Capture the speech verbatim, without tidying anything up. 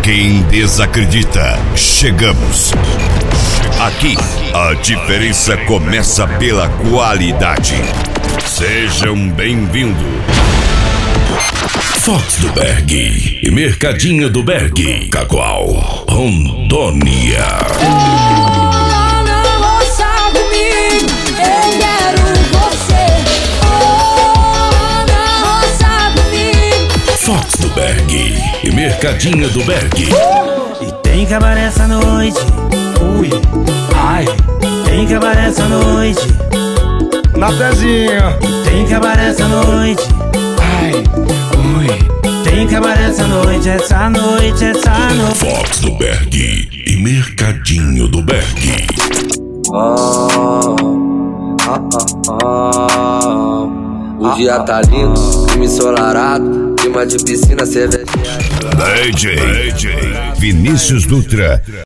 quem desacredita, chegamos. Aqui, a diferença começa pela qualidade. Sejam bem-vindos. Fox do Berg e Mercadinho do Berg, Cacoal, Rondônia. Oh, não roça comigo, eu quero você. Oh, não roça comigo. Fox do Berg e Mercadinho do Berg. E tem cabaré essa noite, ui, ai. Tem cabaré essa noite, na pezinha. Tem cabaré essa noite, ai, ui. Tem cabaré essa noite, essa noite, essa noite. Fox do Berg e Mercadinho do Berg. Oh, oh, oh, oh. O dia tá lindo, clima ensolarado, clima de piscina, cerveja. D J, D J Vinícius Dutra.